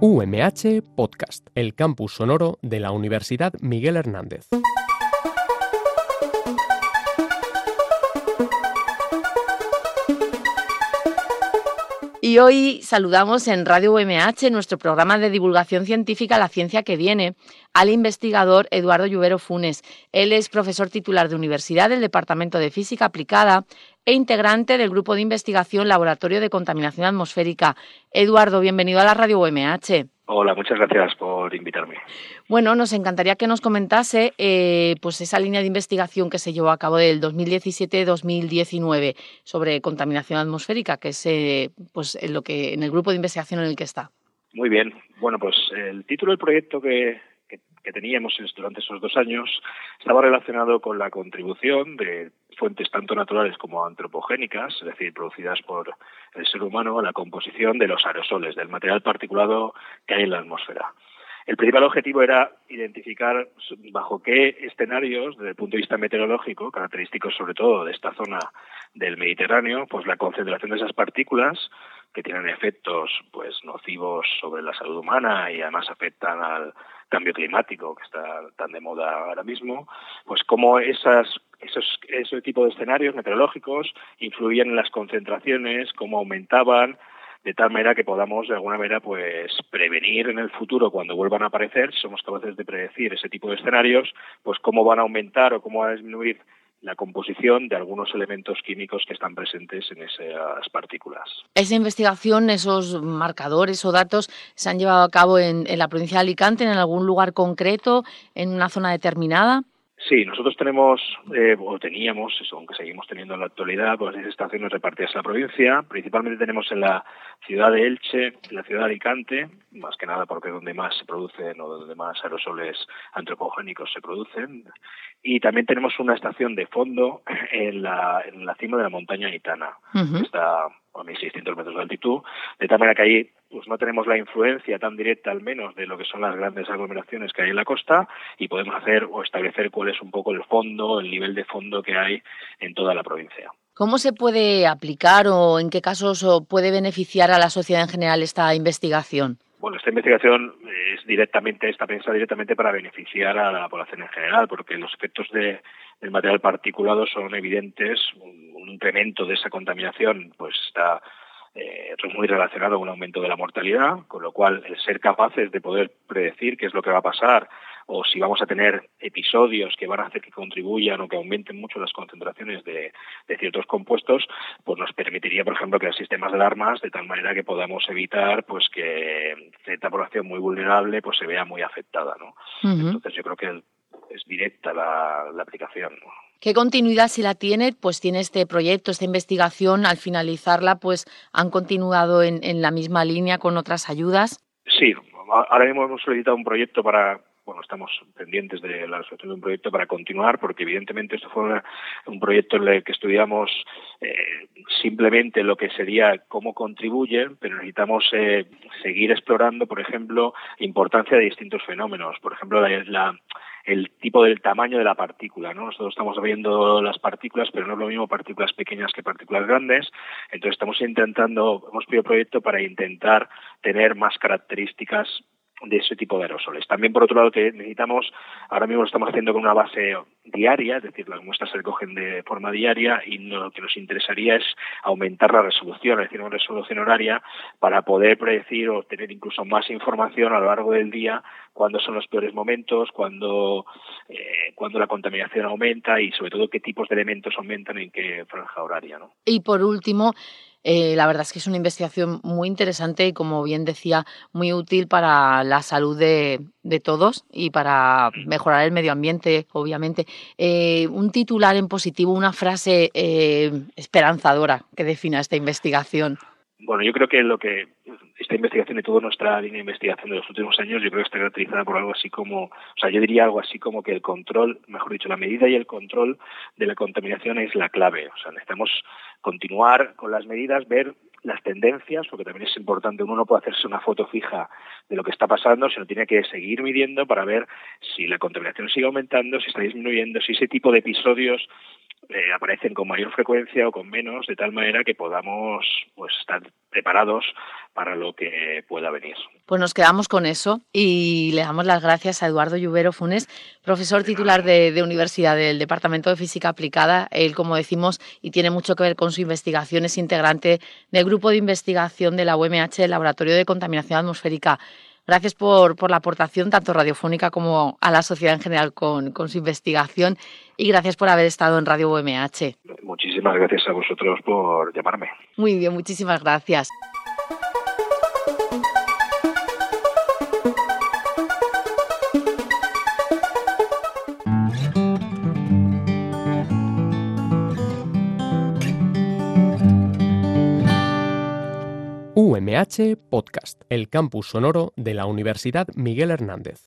UMH Podcast, el campus sonoro de la Universidad Miguel Hernández. Y hoy saludamos en Radio UMH, nuestro programa de divulgación científica La Ciencia que Viene, al investigador Eduardo Lluvero Funes. Él es profesor titular de universidad del Departamento de Física Aplicada e integrante del grupo de investigación Laboratorio de Contaminación Atmosférica. Eduardo, bienvenido a la Radio UMH. Hola, muchas gracias por invitarme. Bueno, nos encantaría que nos comentase pues esa línea de investigación que se llevó a cabo del 2017-2019 sobre contaminación atmosférica, que es pues en el grupo de investigación en el que está. Muy bien. Bueno, pues el título del proyecto que teníamos durante esos 2 años estaba relacionado con la contribución de fuentes tanto naturales como antropogénicas, es decir, producidas por el ser humano, a la composición de los aerosoles, del material particulado que hay en la atmósfera. El principal objetivo era identificar bajo qué escenarios, desde el punto de vista meteorológico, característicos sobre todo de esta zona del Mediterráneo, pues la concentración de esas partículas que tienen efectos pues nocivos sobre la salud humana y además afectan al cambio climático que está tan de moda ahora mismo, pues cómo ese tipo de escenarios meteorológicos influían en las concentraciones, cómo aumentaban, de tal manera que podamos de alguna manera pues prevenir en el futuro cuando vuelvan a aparecer, si somos capaces de predecir ese tipo de escenarios, pues cómo van a aumentar o cómo va a disminuir la composición de algunos elementos químicos que están presentes en esas partículas. Esa investigación, esos marcadores o datos, ¿se han llevado a cabo en la provincia de Alicante, en algún lugar concreto, en una zona determinada? Sí, nosotros tenemos, o teníamos, aunque seguimos teniendo en la actualidad, pues 10 estaciones repartidas en la provincia. Principalmente tenemos en la ciudad de Elche, en la ciudad de Alicante, más que nada porque es donde más se producen o donde más aerosoles antropogénicos se producen. Y también tenemos una estación de fondo en la cima de la montaña Aitana, que está a 1.600 metros de altitud, de tal manera que ahí pues no tenemos la influencia tan directa al menos de lo que son las grandes aglomeraciones que hay en la costa y podemos hacer o establecer cuál es un poco el fondo, el nivel de fondo que hay en toda la provincia. ¿Cómo se puede aplicar o en qué casos puede beneficiar a la sociedad en general esta investigación? Bueno, esta investigación está pensada directamente para beneficiar a la población en general, porque los efectos del material particulado son evidentes. Un incremento de esa contaminación pues está muy relacionado con un aumento de la mortalidad, con lo cual el ser capaces de poder predecir qué es lo que va a pasar o si vamos a tener episodios que van a hacer que contribuyan o que aumenten mucho las concentraciones de ciertos compuestos, pues nos permitiría, por ejemplo, crear sistemas de alarmas de tal manera que podamos evitar pues que cierta población muy vulnerable pues se vea muy afectada, ¿no? Entonces yo creo que es directa la aplicación, ¿no? ¿Qué continuidad, si la tiene, pues tiene este proyecto, esta investigación? Al finalizarla, pues han continuado en la misma línea con otras ayudas. Sí, ahora mismo hemos solicitado un proyecto estamos pendientes de la resolución de un proyecto para continuar, porque evidentemente esto fue un proyecto en el que estudiamos simplemente lo que sería cómo contribuyen, pero necesitamos seguir explorando, por ejemplo, importancia de distintos fenómenos. Por ejemplo, el tipo del tamaño de la partícula, ¿no? Nosotros estamos viendo las partículas, pero no es lo mismo partículas pequeñas que partículas grandes. Entonces hemos pedido proyecto para intentar tener más características de ese tipo de aerosoles. También, por otro lado, que necesitamos, ahora mismo lo estamos haciendo con una base diaria, es decir, las muestras se recogen de forma diaria y lo que nos interesaría es aumentar la resolución, es decir, una resolución horaria para poder predecir o tener incluso más información a lo largo del día cuándo son los peores momentos, cuándo la contaminación aumenta y sobre todo qué tipos de elementos aumentan en qué franja horaria, ¿no? Y por último, la verdad es que es una investigación muy interesante y, como bien decía, muy útil para la salud de todos y para mejorar el medio ambiente, obviamente. Un titular en positivo, una frase esperanzadora que defina esta investigación. Bueno, yo creo que esta investigación y toda nuestra línea de investigación de los últimos años, yo creo que está caracterizada por algo así como, yo diría algo así como que el control, mejor dicho, la medida y el control de la contaminación es la clave. Necesitamos continuar con las medidas, ver las tendencias, porque también es importante, uno no puede hacerse una foto fija de lo que está pasando, sino tiene que seguir midiendo para ver si la contaminación sigue aumentando, si está disminuyendo, si ese tipo de episodios aparecen con mayor frecuencia o con menos, de tal manera que podamos estar preparados para lo que pueda venir. Pues nos quedamos con eso y le damos las gracias a Eduardo Lluvero Funes, profesor titular de Universidad del Departamento de Física Aplicada. Él, como decimos, y tiene mucho que ver con su investigación, es integrante del grupo de investigación de la UMH, el Laboratorio de Contaminación Atmosférica. Gracias por la aportación, tanto radiofónica como a la sociedad en general con su investigación, y gracias por haber estado en Radio UMH. Muchísimas gracias a vosotros por llamarme. Muy bien, muchísimas gracias. UMH Podcast, el campus sonoro de la Universidad Miguel Hernández.